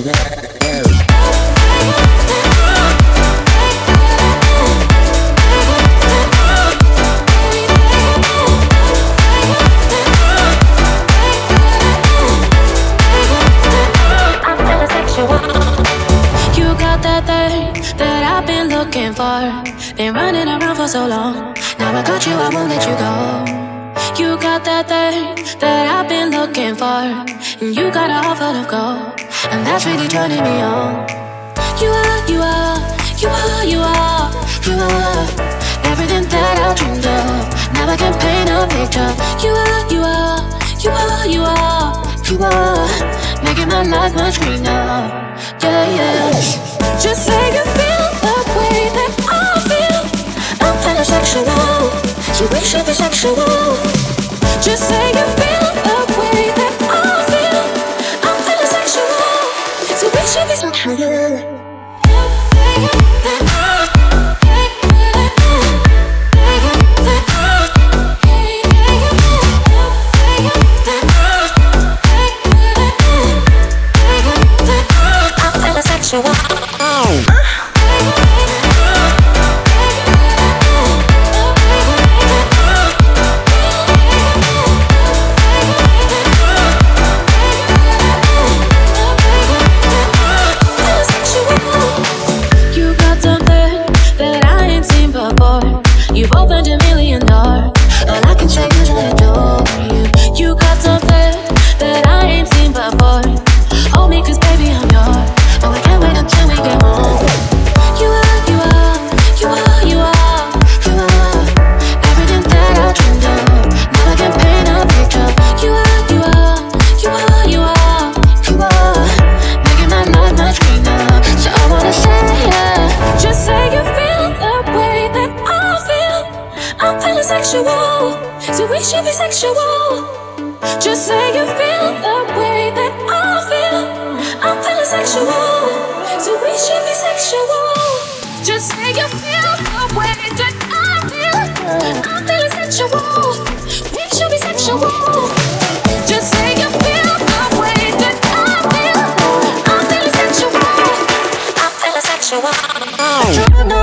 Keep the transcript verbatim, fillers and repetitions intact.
Been running around for so long. Now I got you, I won't let you go. You got that thing that I've been looking for, and you got a heart full of gold, and that's really turning me on. You are, you are, you are, you are, you are everything that I dreamed of. Now I can paint a picture. You are, you are, you are, you are, you are making my life much greener. Yeah, yeah. Just say you feel the way that I feel. I'm kinda sexual, so we should be sexual. Just say you feel the way that I feel. I'm kinda sexual, so we should be sexual. So we should be sexual. Just say you feel the way that I feel. I'm feeling sexual. So we should be sexual. Just say you feel the way that I feel. I'm feeling sexual. We should be sexual. Just say you feel the way that I feel. I'm feeling sexual. I'm feeling sexual.